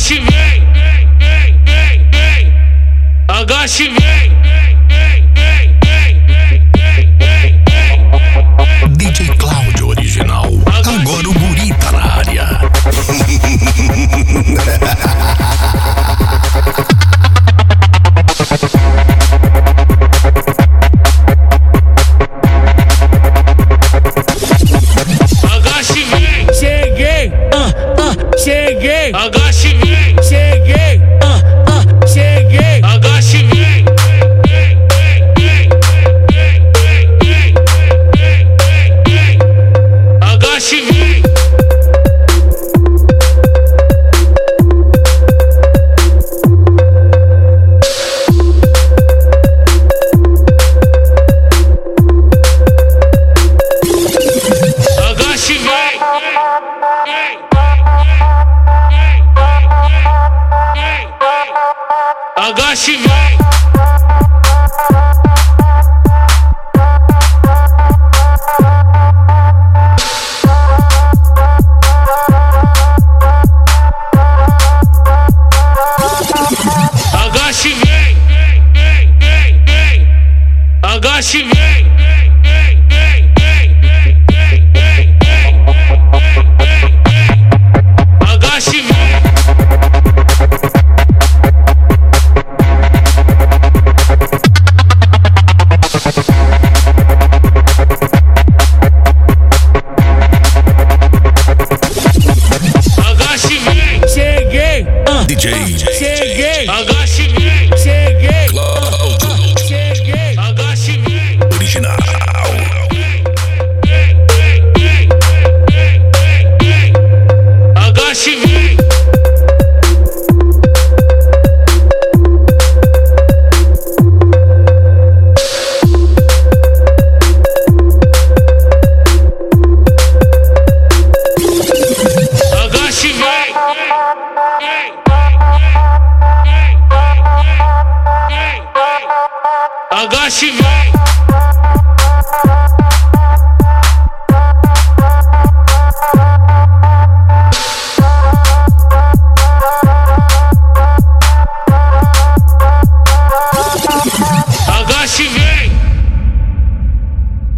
Agache, vem, agache, vem. DJ Cláudio Original. Agora o guri tá na área. Agache, vem. Cheguei, cheguei, Agache, vem. cheguei, cheguei. Agache, vem. Agache, vem. Agache, vem. Agache, vem. Agache, vem. Agache, vem. Agache, vem. Agache, vem. Cheguei, DJ cheguei, Agache, vem. cheguei, Cláudio cheguei. Agache, vem. Original. Agache, vem. Agache, vem. Agache, vem.